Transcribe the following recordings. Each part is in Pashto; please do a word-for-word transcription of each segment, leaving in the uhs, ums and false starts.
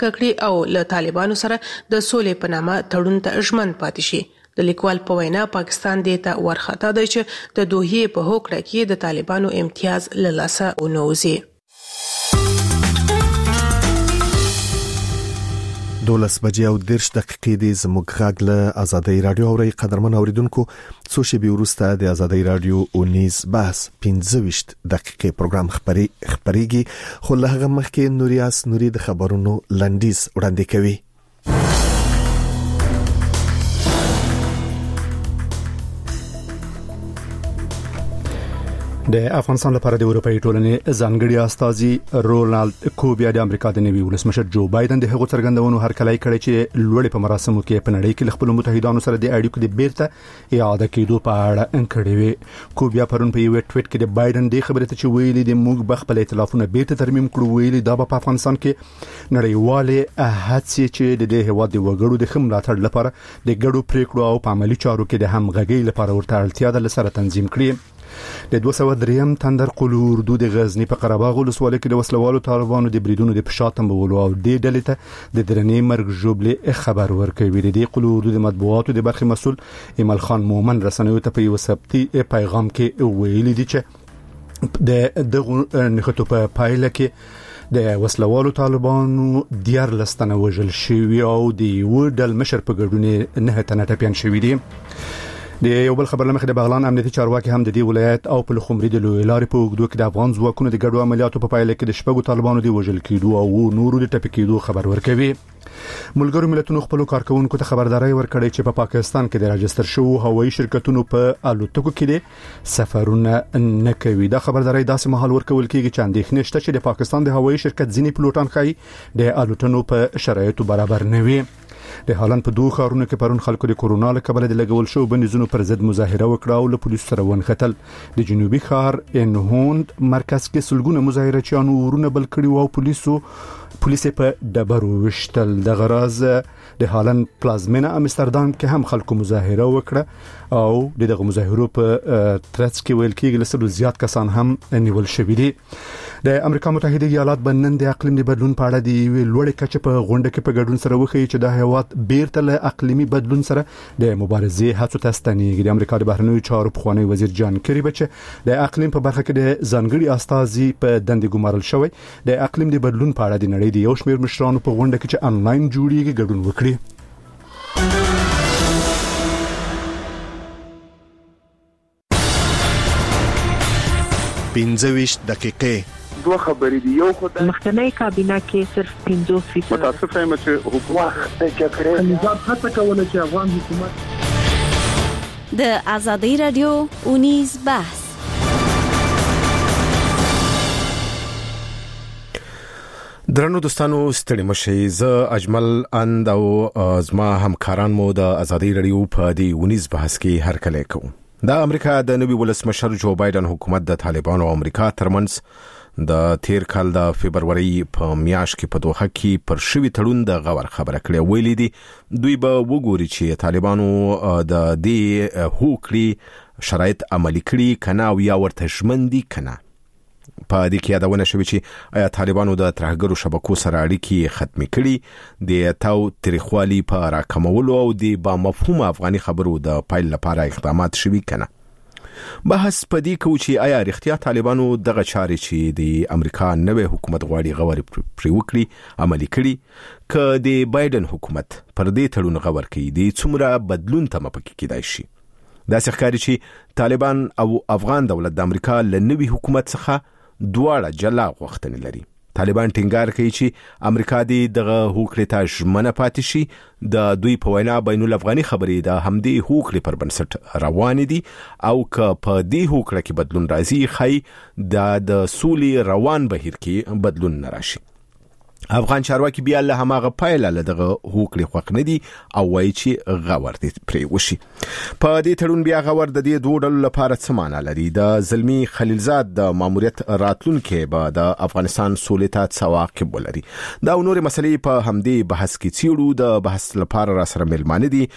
ککړي او له طالبانو سره د سولې په نامه تړون ته ژمن پاتې شي. د لیکوال په وینا پاکستان دې ته ورخطا دی چې د دوحې په هوکړه کې د طالبانو امتیاز له لاسه ونوځي. دولس بجې او دېرش دقیقې دې زموږ غږ له ازادۍ رادیو اوري. قدرمن اوریدونکو، څو شېبې وروسته د ازادۍ رادیو اونیز بحث پنځه ویشت دقیقې پروګرام خبري خبريږي، خو له هغه مخکې نوریاس نوري د خبرونو لنډیز وړاندې کوي. د افغانستان لپاره د اروپאי ټولنې ځانګړي استازي رونالد کوبیا د امریکا د نوي ولسمشر جو بایدن د هغو څرګندونو هرکلی کړی چې لوړې په مراسمو کې په نړۍ کې خپل متحدانو سره د اړیکو د بیرته اعاده کېدو په اړه انکړې وي. کوبیا پرون په یو ټویټ کې د بایدن د خبرې ته چې ویلي د موږ بخپل ائتلافونه بیرته ترمیم کړو، ویلي دا په افغانستان کې نړیواله هڅې چې د دې هواد د وګړو د خملاتړ لپاره د ګډو پریکړو او په عملی چارو کې د همغږي لپاره ورته اړتیا ده لسره تنظیم کړي. د دوه سوه دریم تندر قلو اردو د غزنی په قره باغ ولسوالۍ کې د وسلوالو طالبانو د بریدونو د فشار تمبولو او د ډلې ته د درنې مرګ جوړلې خبر ورکوي. د قلو اردو د مطبوعاتو د برخې مسول ایمل خان مومن رسنیو ته په یو سبتي پیغام کې ویلي دي چې د دغه نخټو په پایله کې د وسلوالو طالبانو دیار لستنه وژل شوی او د یو ډل مشر په ګډون نه تنه ټپيان شوی دي. د یو بل خبر لمخې د بغلان امنیتي چارواکي هم د دې ولایت او په لخمري د لوی لارې په وګړو کې د افغان ځواکونو د ګډو عملیاتو په پایله کې د شپږو طالبانو د وژل کېدو او نورو د ټپي کېدو خبر ورکوي. ملګرو ملتونو خپل کارکونکو ته خبرداري ورکړې چې په پا پاکستان کې د راجستر شوو هوایي شرکتونو په الوتکو کې د سفرونه نه کوي. دا خبرداري داسې مهال ورکول کېږي چې اندېښنه شته چې د پاکستان د هوایي شرکت ځینې پلوټان خای د الوتنو په شرایطو برابر نه وي. د هالند په دوه ښارونو کې پرون خلکو د کورونا له کبله د لګول شو بندیزونو پر ضد مظاهره وکړه او له پولیسو سره ونښتل. د جنوبي ښار انهوند مرکز کې سلګونه مظاهرچیانو ورونه بل کړي او پولیسو پولیس په ډبرو وشتل. د غراز د هالند پلازمینه امستردام کې هم خلکو مظاهره وکړه او دغه مظاهرو په ترڅ کې ویل کېږي لسلو زیات کسان هم نیول شوي دي. د امریکا متحده ایالات بنن د اقلیم د بدلون په اړه د لوړې کچې په غونډه کې په ګډون سره وخی چې د هیواد بیرته له اقلیمي بدلون سره د مبارزې هڅو ته ستنېږي. د امریکا د بهرنیو چارو پخوانی وزیر جان کری بچ د اقلیم په برخه کې د ځانګړي استازي په دندې ګمارل شوی د اقلیم د بدلون په اړه د نړۍ د یو شمېر مشرانو په غونډه کې چې انلاین جوړیږي ګډون وکړي. پنځه ویشت دقیقې دوه خبرې دي. یو خدای مخکنی کابینه کې صرف پنځوس فیصد متاسف یم چې حکومت د جګړې نظام هڅه کوله چې افغان حکومت د ازادۍ رادیو اونیز بحث. درنو دوستانو ستړي مشئ. زه اجمل اند او زما همکاران مو د ازادۍ رادیو په دی اونیز بحث کې هرکلی کوو. د امریکا د نوي ولسمشر جو بایدن حکومت د طالبانو او امریکا ترمنځ د تیر کال د فبرवरी په میاشت کې په دوحه کې پر شوی تړون د غور خبره کړې. ویلي دي دوی به وګوري چې طالبانو د دې هوکړې شرایط عملي کړي کنه او یا ورته ژمن دي کنه. په دې کې یادونه شوې چې آیا طالبانو د ترهګرو شبکو سره اړیکې ختمې کړي، د تاو تاریخوالي په راکمولو او د با مفهوم افغاني خبرو د پایل لپاره اقدامات شوي کنه. بحث پدې کوي چې آیا رښتیا طالبانو دغه چارې چې د امریکا نوې حکومت غواړي غوړي پرې وکړي عملي کړي، که د بایدن حکومت پر دې تړون غور کوي د څومره بدلون ته مپکې کېدای شي. دا ښکاري چې طالبان او افغان دولت د امریکا له نوې حکومت څخه دواړه جلا غوښتنې لري. طالبان ټینګار کوي چې امریکا دې دغه هوکړې ته ژمنه پاتې شي. د دوی په وینا بین الافغاني خبرې د همدې هوکړې پر بنسټ روان دي او که په دې هوکړه کې بدلون راځي خای د سولې روان بهیر کې بدلون نه راشي. افغان چارواکي بیا له هماغه پایله له دغه هوکړې خوښ نه دي او وایي چې غور دې پرې وشي. په دې تړون بیا غور د دې دوه ډلو لپاره څه معنا لري؟ د زلمی خلیلزاد د ماموریت راتلونکي به د افغانستان سولې ته څه عواقب ولري؟ دا نورې مسلې په همدې بحث کې څیړو. د بحث لپاره را سره مېلمانه دي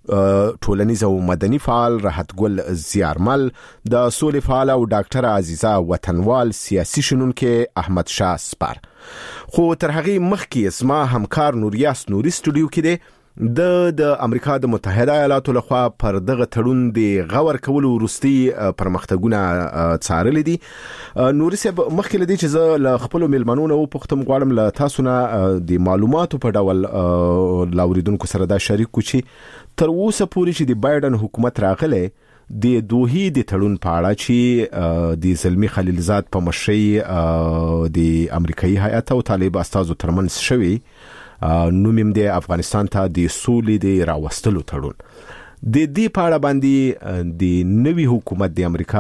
ټولنیز او مدني فعال راحت ګل زیارمل، د سولې فعال او ډاکټر عزیزه وطنوال سیاسي شنونکو احمد شاه سپار. خو تر هغه مخکې اسما همکار نوریاس نوري سټوډیو کې دی د د امریکا د متحده ایالاتو لخوا پر دغه تړون د غور کولو وروستي پرمختګونه څارل دي. نوري صاحب، مخکې لدی چې زه له خپل میلمنو نو پختم غواړم له تاسو نه د معلوماتو په ډول لاوریدونکو سره دا شریک کو چې تر اوسه پورې چې د بایدن حکومت راغله د دوحې د تړون په اړه چې د زلمی خلیلزاد په مشرۍ د امریکایي هیئت او طالب استازو ترمنځ شوی نومیم د افغانستان ته د سولې د راوستلو تړون د دې په اړه باندې د نوي حکومت د امریکا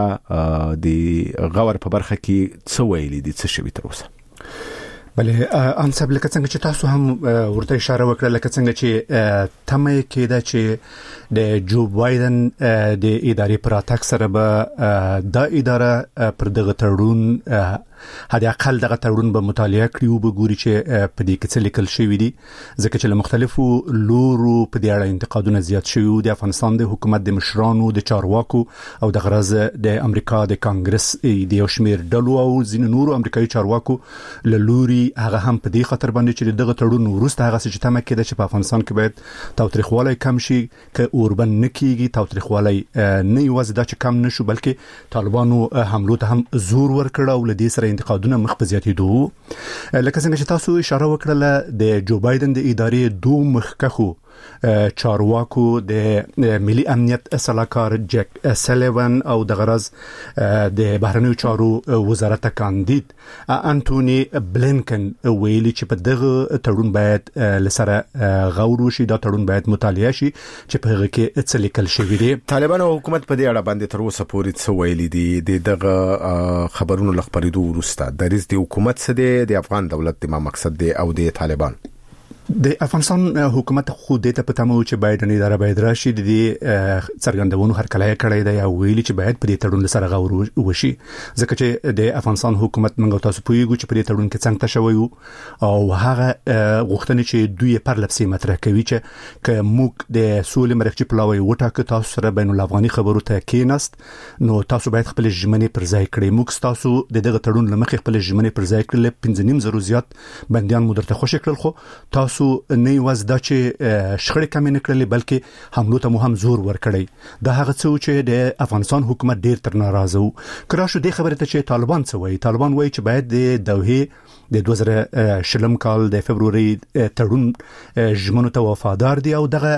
د غور په برخه کې څه ویلي دي، څه شوی تر اوسه؟ بله انصب لکه څنګه چې تاسو هم ورته اشاره وکړه، لکه څنګه چې تمه کېده چې د جو بایدن د ادارې پر اتاک سره به د اداره پر دغه تړون هدا اقل دغه تړون به مطالعه کړي او به ګوري چې په دې کې څه لیکل شوی دي، ځکه چې له مختلفو لورو په دې اړه انتقادونه زیات شوي وو. د افغانستان د حکومت د مشرانو، د چارواکو او د غرض د امریکا د کانګرس د یو شمېر ډلو او ځینو نورو امریکایي چارواکو له لوري هغه هم په دې خاطر باندې چې دغه تړون وروسته هغه چې تمه کېده چې په افغانستان کې باید تاوتریخوالی کم شي، که اوربند نه کېږي تاوتریخوالی نه یوازې دا چې کم نشو بلکې طالبانو حملو ته هم زور ورکړ او له دې سره انتقادونه مخ په زیاتېدو. لکه څنګه چې تاسو اشاره وکړه د جو بایدن د ادارې دوه مخکښو چارواکو د ملي امنیت صلاحکار جک سلیوان او د غرض د بهرنیو چارو وزارت کاندید انټونی بلینکن ویلي چې په دغه تړون باید لسره غور وشي، دا تړون باید مطالعه شي چې په هغه کې څه لیکل شوی دی. طالبان او حکومت په دې اړه باندې تر اوسه پورې څه ویلي دي؟ دغه خبرونو لخبرېدو وروسته دریځ د حکومت څه دی، د افغان دولت د ما مقصد دی او د طالبان؟ د افغانستان حکومت خو د ته پته مو چې بایدن اداره باید راشي د څرګندونو هر کله کړی دی او ویلي چې باید په دې تړون سره غور وشي، ځکه چې د افغانستان حکومت موږ تاسو پوهیږو چې په دې تړون کې څنګه شوی او هغه غوښتنې چې دوی پر لپسې مطرح کوي چې که موږ د سولې مرکزي پلاوی وټاکو تاسو سره بین الافغاني خبرو ته کېناست نو تاسو باید خپل ژمنې پر ځای کړئ. موږ تاسو د دغه تړون لمخې خپل ژمنې پر ځای کړل، پنځه نیم زره زیات بنديان مو درته خوشی کړل، خو تاسو نه یوازې دا چې شخړې کمې نه کړلې بلکې حملو ته مو هم زور ورکړی. دا هغه څه چې د افغانستان حکومت ډیر تر ناراضه وو. کرا شو د خبره ته چې طالبان څه وایي؟ طالبان وایي چې باید د دوحې د دوه زره شلم کال د فبروري تړون ژمنو ته وفادار دي او دغه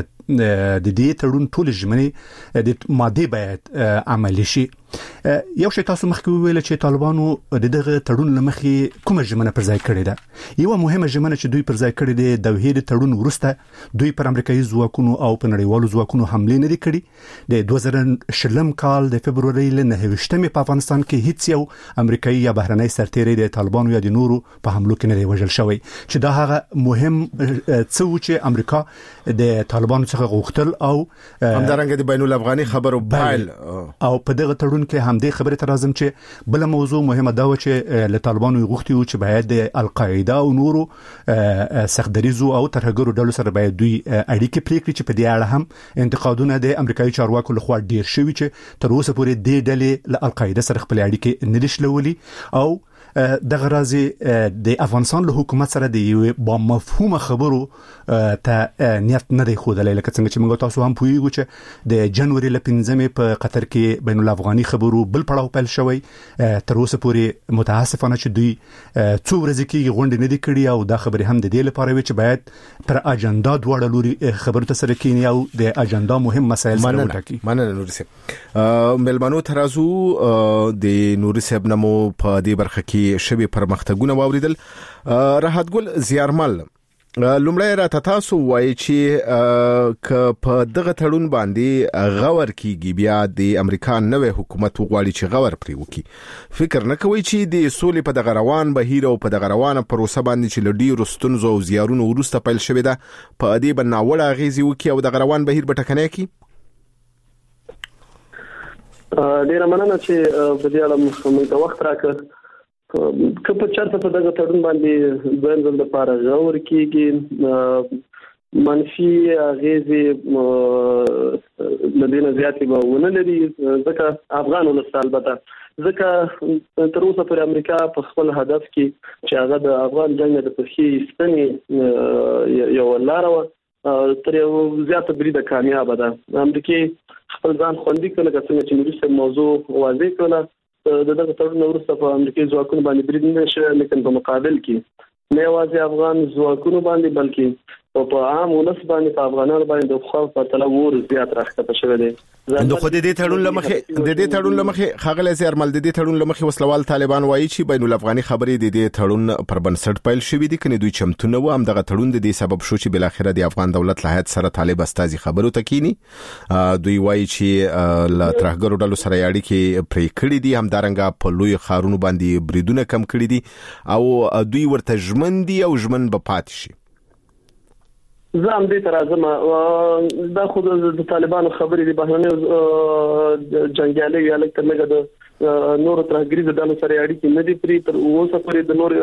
د دې تړون ټول ژمنې د ماده باید عملي شي. یو شی تاسو مخکې ویل چې طالبانو د دغه تړون لمخې کومه ژمنه پر ځای کړې ده؟ یو مهمه ژمنه چې دوی پر ځای کړې ده د دوحې د تړون وروسته دوی پر امریکایي ځواکونو او په نړیوالو ځواکونو حمله نه دي کړې. د دوه زره شلم کال د فبروري ل نهه په افغانستان کې هیڅ یو امریکایي یا بهرنۍ سرتیری د طالبانو یا د نورو په حملو کې نه دی وژل شوی، چې دا هغه مهم څه و چې امریکا د طالبانو څخه غوښتل او همدارنګه د بین الافغاني خبرو بایل او په دغه تړون کې هم دې خبره تر راځم چې بل موضوع مهمه دا و چې له طالبانو غوښتي و چې باید د القاعده او نورو سختدریزو او ترهګرو ډلو سره باید دوی اړیکې پرې کړي، چې په دې اړه هم انتقادونه د امریکایي چارواکو لخوا ډیر شوي چې تر اوسه پورې د ډلې له القاعده سره خپل اړیکې نه دي شلولي او د غرازي د افغانستان له حکومت سره د یو با مفهومه خبرو ته نیت نه دی خودلې. لکه څنګه چې موږ تاسو هم پوهیږو چې د جنوري ل پنځمې په قطر کې بین الافغاني خبرو بل پړاو پیل شوی، تر اوسه پورې متاسفانه چې دوی څو ورځې کې غونډه نه دی کړې او دا خبره هم د دې لپاره وي چې باید پر اجنډا دواړه لوري خبرو ته سره کینی او د اجنډا مهم مسایل سره وټاکي. مننه نوري صاحب. ملمنو ترازو د نوري صاحب نمو په دې برخه کې شبي پرمختګونه واوریدل. راحت ګل زیارمل، لومړی را تاسو وایي چې ک په دغه تړون باندې غور کیږي بیا د امریکا نوې حکومت وغواړي چې غور پرې وکړي، فکر نه کوي چې د سولې په دغه روان بهیر او په دغه روانه پروسه باندې چې لډي رستنزو او زیارونو ورسته پیل شوی ده په دې بناوړه غیزي وکي او دغه روان بهیر به ټکنه کی؟ ډیر مننه چې په دې اړه موږ وخت راکړ. که په چرته په دغه تړون باندې دویم ځل لپاره غور کیږي منفي غیزي لدينا زیاتې به ونه لري ځکه افغان ولس البته ځکه تر اوسه پر امریکا په خپل هدف کې چې هغه د افغان جنگ د پخې ستنې یو لار و تر یو زیاته بریده کامیاب ده امریکا خپل ځان خوندي کړل چې څنګه چې موږ موضوع واضح کړل دغه تړون ورسته په امریکایي ځواکونو باندې برید نه شو لیکن په مقابل کې نه یوازې افغان ځواکونو باندې بلکې په عام ولس باندې په افغانانو باندې د خو په تل ور زیات راخته شوی دی د خو دې تړون لمخه د دې تړون لمخه خغل زیرمل د دې تړون لمخه وسلوال طالبان وایي چې بین الافغاني خبرې د دې تړون پر بنسټ پیل شوې دي کني دوی چمتونه و هم دغه تړون د دې سبب شو چې بل اخره د افغان دولت له هیات سره طالب استازي خبرو تکینی دوی وایي چې ل ترهګرو ډلو سره اړیکې پرې کړې دي هم دارنګه په لوی خارونو باندې بریدونه کم کړې دي او دوی ورته ژمن دي او ژمن به پاتې شي زم دې تر ازمه دا خو د طالبانو خبرې دي بهرنی جنگیالي یا لکه لګه د نور ترهګریز ډلو سره اړیکې نه دي پرې تر اوسه پرې د نور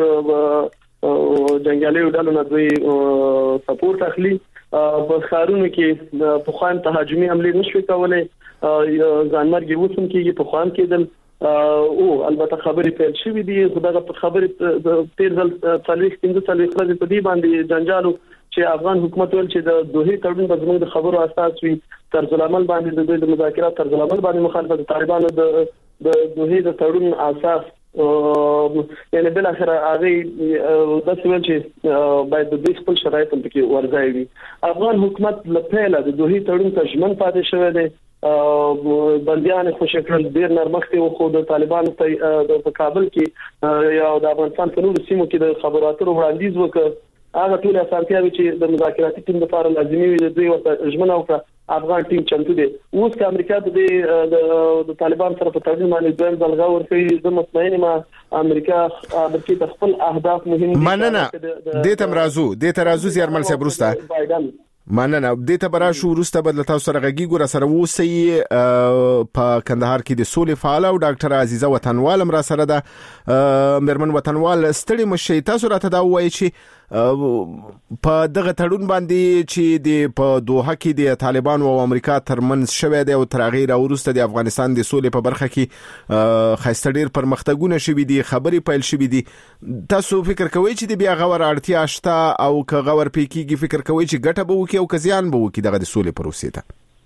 جنگیالي ډلو نه دوی سپورټ اخلي په خارونو کې په خوان تهاجمي حمله نشوي کولای ځانمرګي وسم کېږي په خوان کېدل او البته خبرې پیل شوې دي خدای په خبرې تیر ځل تاریخ څنګه تاریخ راځي په دې باندې جنجالو چې افغان حکومت ول چې د دوه تړون په زموږ د خبرو اساس وي طرز العمل باندې د دوی د مذاکرات طرز العمل باندې مخالفت طالبانو د د دوه د تړون اساس یعنی بل اخر هغه د څه چې باید د دې خپل شرایط په کې ورځي وي افغان حکومت لپاره د دوه تړون ته ژمن پاتې شوی دی بنديان خوشی کړل ډیر نرمخته و خو د طالبانو ته په کابل کې یا د افغانستان په نورو سیمو کې د خبراتو وړاندیز وکړ هغه ټول اسانتیاوي چې د مذاکراتي ټیم لپاره لازمي وي د دوی ورته ژمنه وکړه افغان ټیم چمتو دي اوس که امریکا د د طالبان سره په تړون باندې ځان ځلغا ورکړي د مطمئن ما امریکا امریکا خپل اهداف مهم دي مننه د تمرازو د ترازو زیرمل صبرسته مننه د ته برا شو ورسته بدل تاسو سره غږی ګور سره وسی په کندهار کې د سولې فعال او ډاکټر عزیزه وطنوال را سره د مرمن وطنوال ستړي مشي تاسو راته دا وایي چې په دغه تړون باندې چې د په دوحه کې د طالبان او امریکا ترمنځ شوه دی او ترغیر او ورسته د افغانستان د سولې په برخه کې خاصه ډیر پرمختګونه شوي دي خبري پیل شوي دي تاسو فکر کوئ چې د بیا غوړ اړتیا شته او که غوړ پېکیږي فکر کوئ چې ګټه به وکي او کزيان به وکي دغه د سولې پروسې ته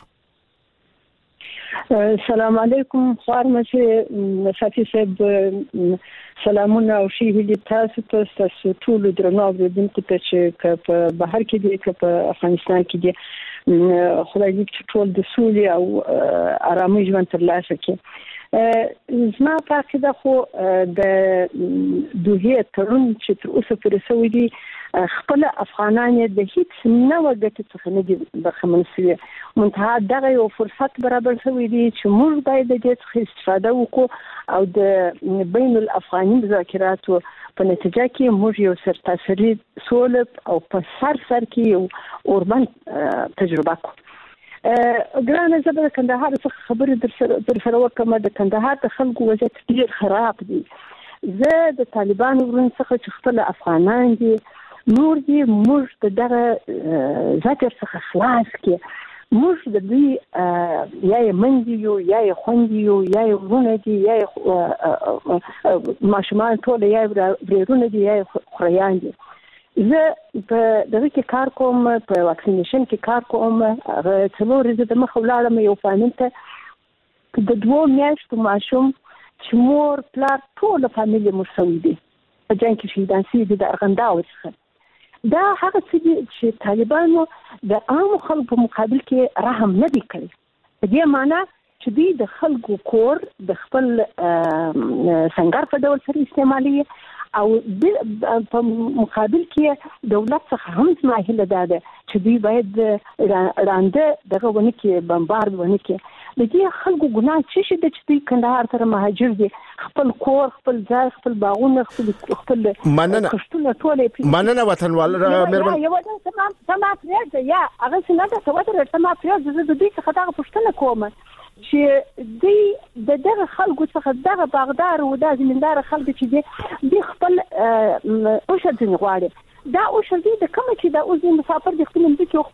السلام علیکم خارمشه صافي صاحب سلامونه او شي هلي تاسو تاسو ټول درنو اوریدونکو ته چې په بهر کې دي چې په افغانستان کې دي خدای دې چې ټول د سولې او آرامۍ ژوند ترلاسه کړي زما فکر دا خو د دوه تړون چې تر اوسه پورې سوي دي خپل افغانان د هیڅ نوې ګټې څخه نه دي برخمن شوي منتها دغه یو فرصت برابر شوی دی چې موږ باید د دې څخه استفاده وکړو او د بین الافغاني مذاکراتو په نتیجه کې موږ یو سرتاسري سولې او په سر سر کې یو اوربن تجربه کوو ګرانه زه به کندهار څخه خبرې در سره وکم د کندهار د خلکو وضعیت ډیر خراب دی زه د طالبان ورن څخه چې خپل افغانان دي نور دي موږ دغه ذکر څخه خلاص کې موږ د دې یا منځ یو یا خوندې یو یا ورونه دي یا ماشومان ټول یا ورونه دي یا خریان دي زه په دغه کې کار کوم په واکسینیشن کې کار کوم هغه څلور ورځې د مخه ولاړم یو فامیل ته د دوه میاشتو ماشوم چې مور پلار ټول فامیل مسوي دي په جنګ کې شهیدان شوي دي د ارغنداو څخه دا هغه څه چې طالبانو د عام خلکو په مقابل کې رحم نه دی کړی په دې معنی چې دوی د خلکو کور د خپل څنګه په ډول سره استعمالي او په مقابل کې دولت څخه هم ماهله ده چې دوی باید رانده دغه ونه کې بمبارد ونه کې د دې خلکو ګناه څه شي د چې دوی کندهار تر مهاجر دي خپل کور خپل ځای خپل باغونه خپل خپل مننه مننه وطنوال مهربان یو دا تمام تمام پرېږده یا هغه څنګه ته وته تمام پرېږده زه د دې څخه دا پوښتنه کوم چې دوی د دغه خلکو څخه دغه باغدار او د زمیندار خلک چې دي د خپل اوشر ځنی غواړي دا اوشر دي د کوم چې دا اوس مسافر د خپل مځکه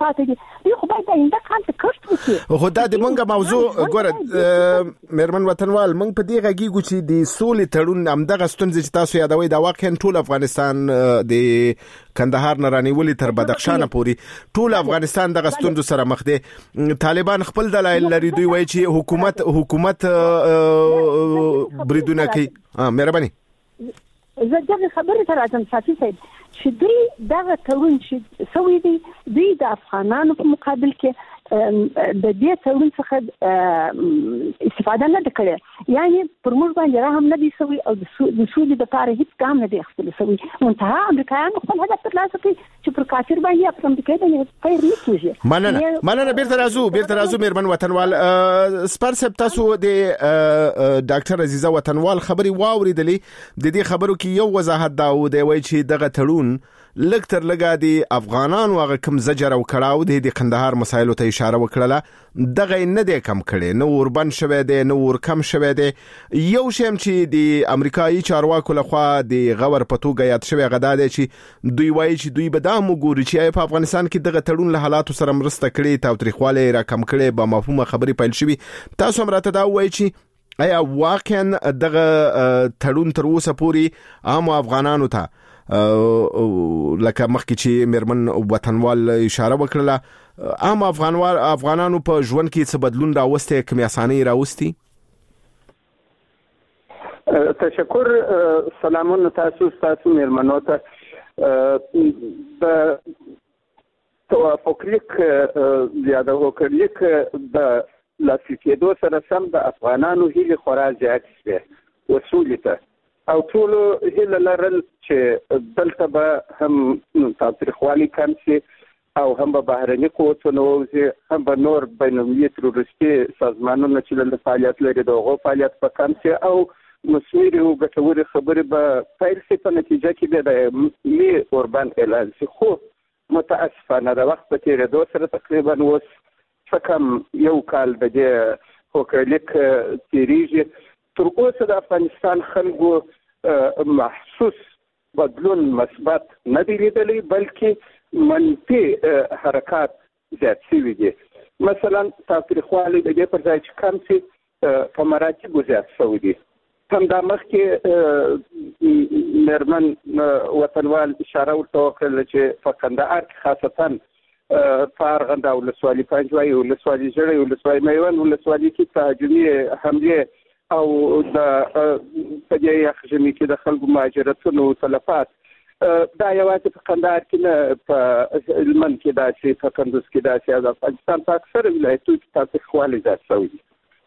پاتې دي دوی خو باید آینده کال ته کښت وکړي. خو دا د منګه موضوع ګوره مېرمن وطنوال موږ په دې غږیږو چې د سولې تړون همدغه ستونزې چې تاسو یادوي دا واقعا ټول افغانستان د کندهار نه رانیولې تر بدخشان پورې ټول افغانستان دغه ستونزو سره مخ دي. طالبان خپل دلایل لري دوی وایي چې حکومت حکومت بریدونه کوي. مهرباني زه دغه خبره تر اعظم صافي صاحب چې دوی دغه تړون چې سوي دي دوی د افغانانو په مقابل کې د دې تړون څخه استفاده نه کړې، یعنی پر موږ باندې رحم نه دي سوي او د سولې لپاره هیڅ ګام نه دی اخیستل سوي. منتها امریکایانو خپل هدف ترلاسه کړي چې پر کافر باندې په امریکا باندې خیر نه کیږي. مننه مننه بیرته راځو بیرته راځو مېرمن وطنوال. سپار صاحب تاسو د ډاکټر عزیزه وطنوال خبري واوریدلې، د دې خبرو کې یو وضاحت دا و دی وایي چې دغه تړون لږ تر لږه د افغانانو هغه کم زجر او کړاو دی د کندهار مسایلو ته اشاره وکړه، دغه نه دی کم کړي، نو وربن شوه دی نو ور کم شوه دی. یو شیم چې د امریکایي چارواکو لخوا د غور په توګه یاد شوی غدا دی چې دوی وایي چې دوی به دا موګوري چې په افغانستان کې دغه تړون له حالاتو سره مرسته کړي، تاوتریخواله را کم کړي، به مفهومه خبري پیل شوی. تاسو هم راته دا وایي چې آیا واقعا دغه تړون تر اوسه پورې عام افغانانو ته لکه مخکې چې مېرمن وطنوال اشاره وکړه عام افغانوال افغانانو په ژوند کې څه بدلون راوسته، کومې اسانۍ راوستي؟ تشکر. سلامونه تاسو تاسو مېرمنو ته. د توافق لیک یا د هوکر لیک د لاسلیک کېدو سره سم د افغانانو هیلې خورا زیات شوې وسولې ته او ټول هیله لرل چې دلته به هم تاوتریخوالي کم شي او هم به بهرني قوتونه ووځي، هم به نور بین المللي تروریستي سازمانونه چې دلته فعالیت لري د هغو فعالیت به کم شي او مثمرې او ګټورې خبرې به پیل شي. په نتیجه کې به د ملي اوربان اعلان شي. خو متاسفانه د وخت په تېرېدو سره تقریبا اوس څه کم یو کال د دې هوکر لیک تېرېږي. تر اوسه د افغانستان خلکو محسوس بدلون مثبت نه دی لیدلی، بلکې منفي حرکات زیات شوي دي. مثلا تاوتریخوالی د دې پر ځای چې کم شي په مراتبو زیات شوي دي. همدا مخکې مېرمن وطنوال اشاره ورته وکړله چې په کندهار کې خاصتا په ارغنده ولسوالي، پنجوایي ولسوالي، ژړۍ ولسوالي، میوند ولسوالي کې تهاجمي حملې او د په دې یخ ژمي کې د خلکو مهاجرتونو تلفات دا یوازې په کندهار کې نه، په هلمند کې داسې، په کندوز کې داسې، او د افغانستان په اکثره ولایتونو کې تاوتریخوالی زیات شوی دي.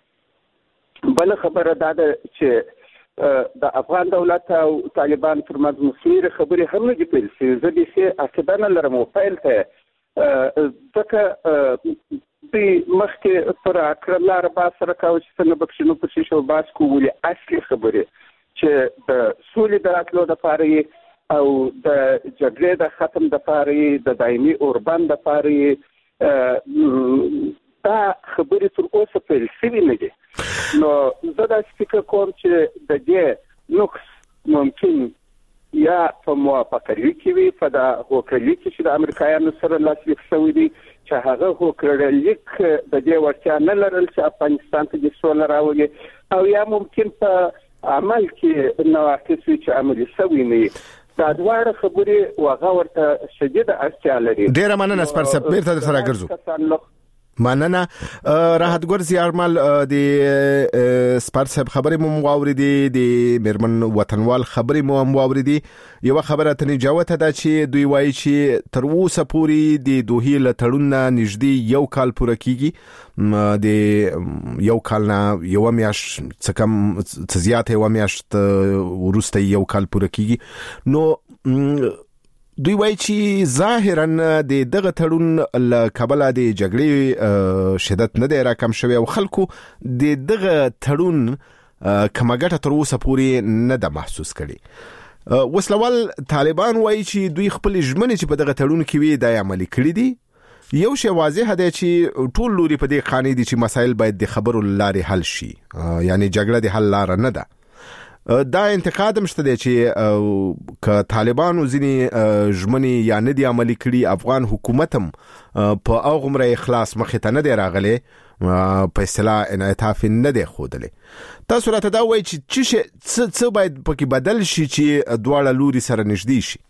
بله خبره دا ده چې د افغان دولت او طالبان ترمنځ مثمرې خبرې هم نه دي پیل شوي. زه بیخي عقیده نه لرم او پیل ته ځکه دوی مخکې پر اکرم لاره باز سره کاوه چې څنګه به کښې نو پسې شو باز کو، ولې اصلي خبرې چې د سولې د راتلو دپاره یې او د جګړې د ختم دپاره یې د دایمي اوربند دپاره یې دا خبرې تر اوسه پیل شوي نه دي. نو زه داسې فکر کوم چې د دې نقص ممکن یا په موافقه لیک کې وي، په د هوکر لیک چې د امریکایانو سره لاسلیک شوی دی چې هغه هوکر لیک د دې وړتیا نه لرل چې افغانستان ته د سوله راولي، او یا ممکن په عمل کې نواقص وي چې عملي شوي نه وي. دا دواړه خبرې هغه ورته شدیده اړتیا لري. ډېره مننه سپر صاحب، بیرته درته راګرځو. مننه. راحت ګور زیارمل د سپار صاحب خبرې مو واوریدي، د مېرمن وطنوال خبرې مو هم واوریدي. یو خبره ته جوته ده چې دوی وایي چې تر اوسه پورې د دوحې له تړون نه نږدې یو کال پوره کیږي، د یو کال نه یو میاشت څه کم څه زیات یو میاشت وروسته یو کال پوره کیږي. نو دوی وایي چې ظاهرا د دغه تړون له کبله د جګړې شدت نه دی راکم شوی او خلکو د دغه تړون کومه ګټه تر اوسه پورې نه ده محسوس کړې. وسلوال طالبان وایي چې دوی خپل ژمنې چې په دغه تړون کې وي دا عملي کړي دي. یو شی واضح دی چې ټول لوري په دې قانې دي چې مسایل باید د خبرو لارې حل شي، یعنی جګړه د حل لار نه ده. دا انتقاد مشته دی چې ک طالبانو ځینی ژمنې یا نه دی عملي کړي افغان حکومت هم په اوغمره اخلاص مخ ته نه دی راغلی په اصطلاح انعطاف نه دی خوده تاسو راته دا وایي چې څه باید پکې بدل شي چې دواړه لوري سره نږدې شي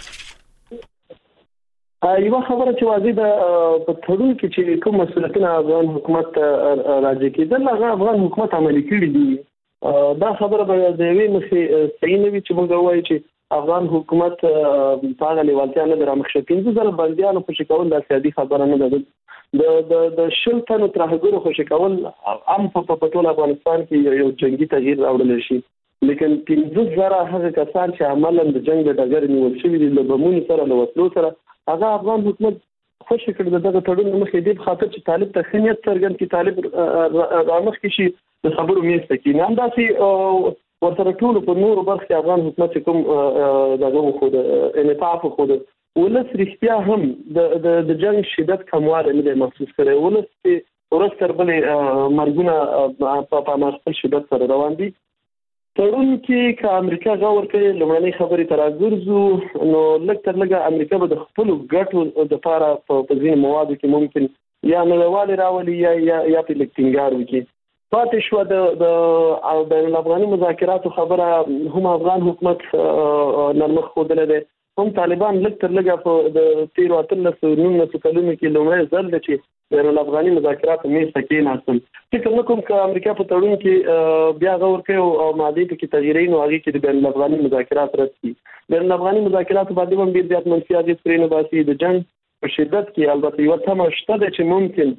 یو خبره چې واضح ده په تړون کې چې کوم مسؤلیتونه افغان حکومت راځي کېدل هغه افغان حکومت عملي کړي دي دا خبره به د یوې مخې صحیح نه وي چې موږ وایو چې افغان حکومت په هغه لیوالتیا نه درامخ پنځه زره بندیانو خوشي کول د سیاسي خبره نه ده د د د شل تنو ترهګرو خوشي کول عام په ټول افغانستان کې یو جنگي تغییر راوړل شي لیکن پنځه زره هغه کسان چې عملاً د جنگ د ډګر نیول شوي دي له بمونو سره له وسلو سره هغه افغان حکومت خوشي کړ دغه تړون مخې دی په خاطر چې طالب ته خنیت څرګند کی طالب رامخ کې شي د خبرو میسته کې نه انداسي ورته ټول په نور برخه افغان حکومت کوم دغه خو د انعطاف خو د ولس رښتیا هم د د جنگ شدت کمواله نه محسوس کړي ولس ورستر بلې مرګونه په مخکې شدت سره روان دي تړون کې ک امریکا غوړ کوي لمړنۍ خبرې تراګرزو نو لکه لکه امریکا به د خپل ګټو د لپاره په ځینې موادو کې ممکن یا نړیوال راولي یا یا په لکټینګار وکړي پاتې شو د د بین الافغاني مذاکراتو خبره هم افغان حکومت نرمخ خوده ده هم طالبان لکه لکه په د تیر واتلس نونس کلونو کې لومړی ځل ده چې بین الافغاني مذاکرات مې سکه ناسل چې کوم کوم ک امریکا په تړون کې بیا غوړ کوي او ماده کې تغییرین او هغه کې د بین الافغاني مذاکرات راځي بین الافغاني مذاکرات باندې هم ډیر زیات منفي اغېز پرې نه باسي د جنگ په شدت کې البته یو تمه شته چې ممکن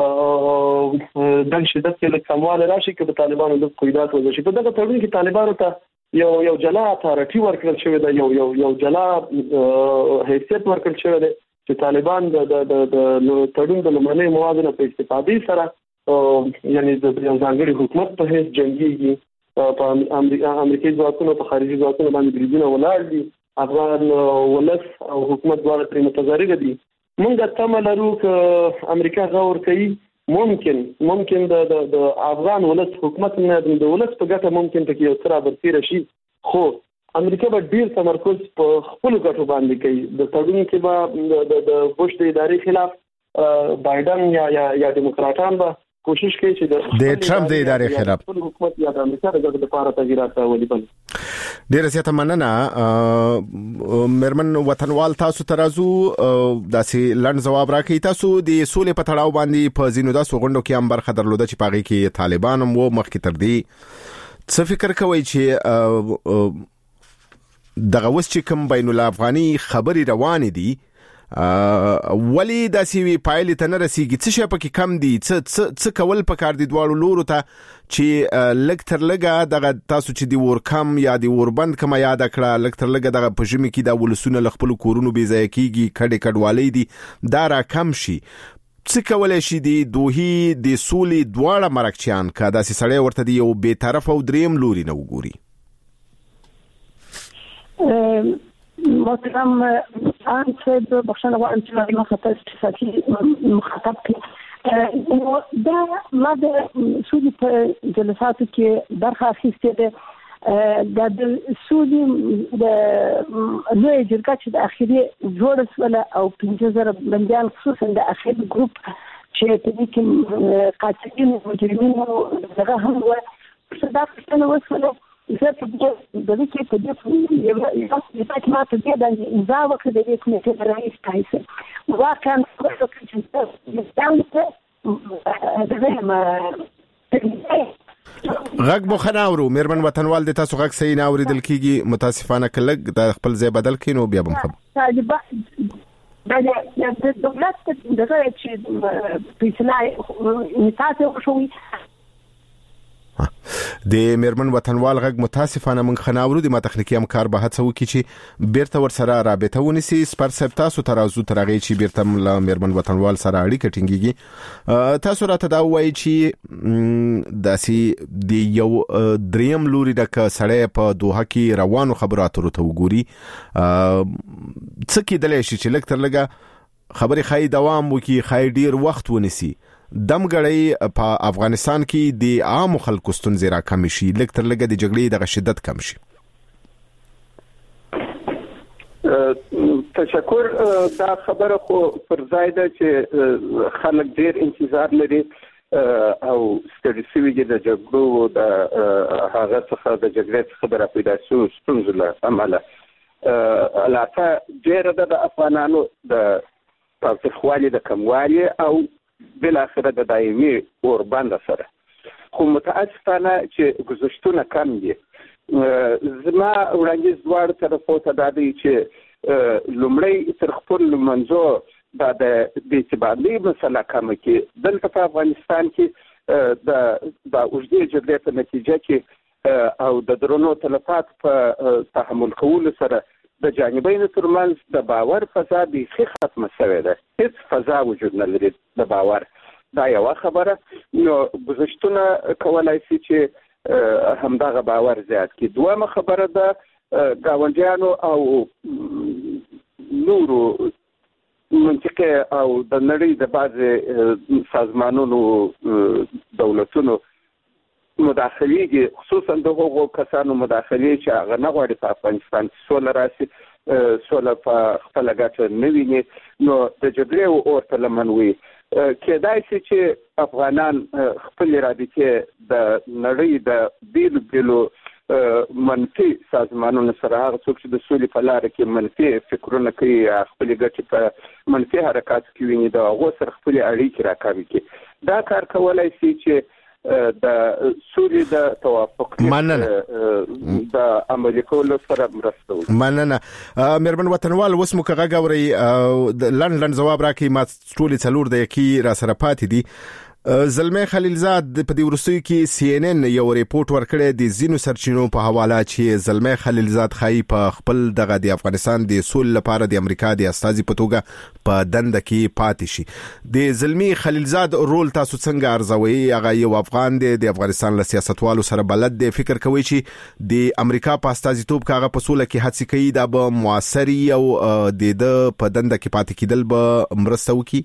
د شدت کې له کمواله راشي کې په طالبانو د قیادت وځي په دغه تړون کې طالبانو ته یو یو جلا اتارټي ورکړل شوی دی یو یو یو جلا حیثیت ورکړل شوی دی چې طالبان د د د تړون د لمنې موازنه په استفادې سره یعنی د ځانګړي حکومت په هیڅ جنگي په امریکایي ځواکونو په خارجي ځواکونو باندې بریدونه ولاړ دي افغان ولس او حکومت دواړه ترې متضرر دي موږ ته لرو ک امریکا غوړ کوي ممکن ممکن د د افغان ولس حکومت نه د ولس په ګټه ممکن ته یو تر برتیر شي خو امریکا به ډیر تمرکز په خپل ګټو باندې کوي د تړون کې به د بوش د ادارې خلاف بایدن یا یا یا دیموکراتان به کوشش کوي چې د ټرمپ د ادارې خلاف خپل حکومت یا د امریکا د ګټو لپاره تغییرات راولي بل ډیر زیاته مننه مرمن وطنوال تاسو ترازو داسې لړن جواب راکړی تاسو د سولې په تړاو باندې په زینو داسو غونډو کې هم برخه درلوده چې پاغي کې طالبان هم وو مخکې تر دې څه فکر کوي چې دغه وس چې کوم بین الافغاني خبري روان دي ولی د سیوی پایل ته نه رسیږي څه شي پکې کم دي څه څه کول پکار دي دواړو لورو ته چې لکتر لګه دغه تاسو چې دی ورکم یا دی وربند کما یاد کړه لکتر لګه دغه پښمی کې د ولسونه لخپل کورونو بي ځای کیږي کډه کډوالې دي دا را کم شي څه کولای شي دی دوی د سولې دواړه مرکچیان کا داسې سړی ورته دی یو به طرف او دریم لوري نه وګوري محترم آن صاحب بخشنه غواړم چې ما خطر استفاده مخاطب کړم دا ما د سولې په جلساتو کې برخه اخیستې ده د سولې د لوی جرګه چې د اخیری جوړ سول او پنځه زره بندیان خصوصا د اخیری ګروپ چې په دې کې قاتلین او مجرمین دغه هم و صدا څنګه وسوله زه په دې د دې کې په دې یو یو چې ما ته دې د امضا وکړه د دې کمیټې رئیس تایسه واقعا څه چې ستاسو دغه ما غږ مو خناورو مرمن وطنوال د تاسو غږ صحیح نه اوریدل کیږي متاسفانه کله د خپل ځای بدل کینو بیا به خبر دا د دولت دغه چې په اصلاح نتاسو شوی د مرمن وطنوال غږ متاسفانه من خناورو د ما تخنیکی همکار به هڅه وکړي چې بیرته ور سره رابطه ونیسي سپر سپ تاسو ترازو ترغی چې بیرته مرمن وطنوال سره اړیکه ټینګيږي تاسو راته دا وایي چې داسې د یو دریم لوري د سړی په دوه کې روانو خبراتو ته وګوري څه کېدلی شي چې لکتر لګه خبرې خای دوام وکي، خای ډیر وخت ونیسي. دمګړی په افغانستان کې د عام خلکو ستونزې را کم شي، لږ تر لږه د جګړې د شدت کم شي. تشکر. دا خبره خو پر ځای ده چې خلک ډیر انتظار لري او ستړي شوي دي د جګړو د هغه څخه د جګړې څخه د راپیدا شوو ستونزو له امله. علاقه ډیره ده د افغانانو د تاوتریخوالي د کموالي او بالاخره د دایمي اوربند سره، خو متاسفانه چې گذشتونه کم دي. زما وړاندیز دواړو طرفو ته دا دی چې لومړی تر خپل لمنځو دا د اعتباري مسله کمه کې دلته په افغانستان کې د د اوږدې جګړې په نتیجه کې او د درنو تلفات په تحمل کولو سره د جانبینو ترمنځ د باور فضا بیخي ختمه شوې ده، هیڅ فضا وجود نه لري د باور. دا یوه خبره. نو گذشتونه کولای شي چې همدغه باور زیات کړي. دویمه خبره ده ګاونډیانو او نورو منطقه او د نړۍ د بعضې سازمانونو دولتونو مداخلېږي، خصوصا د هغو کسانو مداخلې چې هغه نه غواړي په افغانستان کې سوله راشي، سوله په خپله ګټه نه ویني، نو د جګړې اور ته لمن وي. کېدای شي چې افغانان خپلې رابطې د نړۍ د بیلو بیلو منفي سازمانونو سره، هغه څوک چې د سولې په لاره کې منفي فکرونه کوي، خپلې ګټې په منفي حرکاتو کې ویني، د هغو سره خپلې اړیکې راکاږي کړي. دا کار کولای شي چې د سولې د توافق د عملي کولو سره مرسته وکړي. مننه. مېرمن وطنوال، اوس مو که غږ اورئ لنډ لنډ ځواب راکړئ. ما ټولې څلور دقیقې را سره پاتې دي. زلمه خلیلزاد په دې وروستیو کې سی ان ان یو ریپورت ورکړی د زینو سرچینو په حواله چې زلمه خلیلزاد خای په خپل دغه د افغانستان د سولې لپاره د امریکا د استازي په توګه په دنده کې پاتې شي. د زلمه خلیلزاد رول تاسو څنګه ارزوي؟ هغه یو افغان دی، د افغانستان له سیاستوالو سره بلد دی، فکر کوي چې د امریکا په استازي توګه هغه په سولې کې هڅه کوي دا به موثر او د په دنده کې پاتې کېدل به مرسته وکړي؟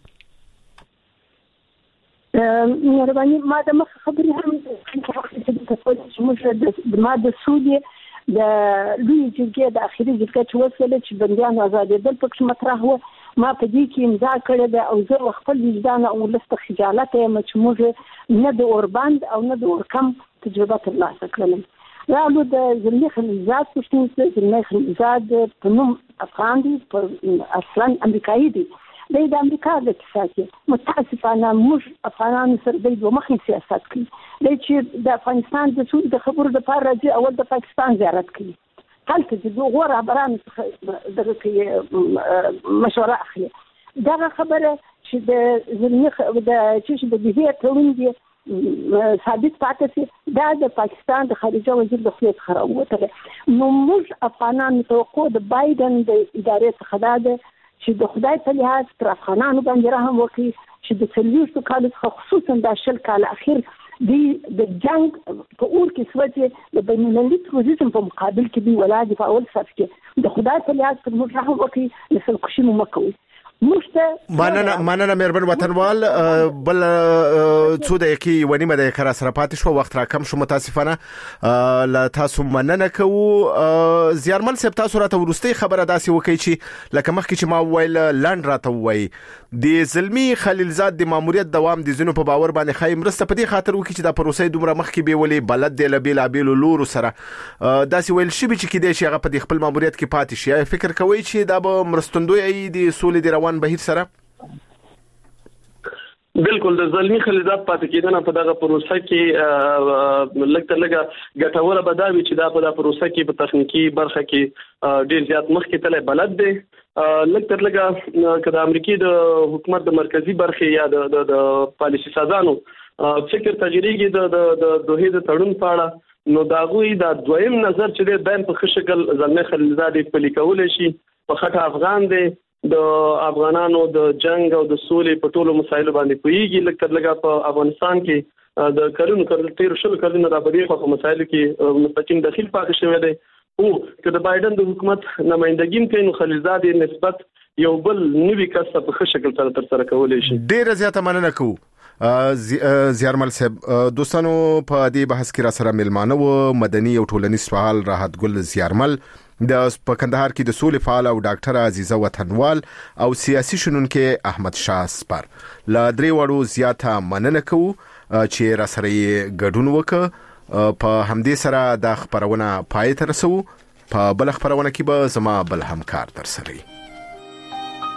مهرباني. ما د مخ خبرې هم چې موږ د ما د سولې د لوی جرګې د اخیری جرګې چې وسله چې بنديان آزادېدل پکې مطرح و، ما په دې کې امضا کړې ده او زه خپل وجدان او لسته خجالت یم چې موږ نه د اوربند او نه د اورکم تجربه ترلاسه کړلم. رالو د زلمه خلیلزاد پښتون زلمه خلیلزاد په نوم افغان دی، اصلا امریکایي دی، د امریکا د اقتصادي متاسفانه موږ افغانان سره د دوه مخې سیاست کوي. د چې د افغانستان د سود د خبرو د پاره راځي اول د پاکستان زیارت کوي، هلته د دوه غوړه بران دغه کې مشوره اخلي. دغه خبره چې د زلمه د چې د دې تړون دی ثابت پاتې شي، دا د پاکستان د خارجه وزیر د خپل خبره وته. نو موږ افغانان توقع د بایدن د ادارې څخه ده چې د خدای په لحاظ پر افغانانو باندې رحم وکړي، چې د څلوېښتو کالو څخه خصوصا د شل کال اخیر دی د جنگ په اور کې سوچ د بین المللي تروریزم په مقابل کې دی ولادي په اول صف کې د خدای په لحاظ پر موږ رحم وکړي، نسل خوشي مو مکوي. مننه مننه مېرمن وطنوال. بل څو دقیقې ونیمه دقیقه را سره پاتې شو، وخت را کم شو متاسفانه. لا تاسو مننه کوو. زیارمل صاحب، تاسو راته ورستي خبره داسې وکړي چې لکه مخکې چې ما ویل لاند راته وایي د زلمی خلیلزاد د ماموریت دوام د زینو په باور باندې خای مرسته په دې خاطر وکړي چې د پروسې دومره مخکې به ولې بلد دی لبیل ابیل لور سره داسې ویل شي چې کېدای شي هغه په خپل ماموریت کې پاتې شي. فکر کوي چې دا به مرستندوی د سولې د روان بهیر سره؟ بالکل د زلمی خلیلزاد پاتې کېدنه په دغه پروسه کې لکه لګه ګټوره بداوي چې دا په دغه پروسه کې په تخنیکی برخه کې ډیر زیات مخکې تله بلد دی. لکه لګه کله امریکای د حکومت د مرکزی برخه یا د د پالیسي سازانو فکر تغییري د د دوه د تړون په اړه، نو دا غوي د دویم نظر چې د بین په خشکل زلمی خلیلزاد په لیکول شي په خټه افغان دی د افغانانو د جنگ او د سولې په ټولو مسایلو باندې پویږي. لکه لګه په افغانستان کې د کلونو کړل تیر شل کلونو د بریښو په مسایلو کې مستقیم دخیل پاتې شوی دی او که د بایدن د حکومت نمائندګیم کوي نو خلیلزاد نسبت یو بل نوې کس په ښه شکل سره تر سره کولای شي. ډیره زیاته مننه کوو زیارمل صاحب. دوستانو په دې بحث کې را سره ملمانه و مدني او ټولنیز فعال راحت ګل زیارمل د په کندهار کې د سولې فعال او ډاکټر عزیزه وطنوال او سیاسي شنونکو احمد شاه سپر. لا درې وړو زیاته مننه کوو چې را سره ګډون وکړه. په همدې سره د خبرونه پای ته رسو. په بل خبرونه کې به زما بل همکار تر سره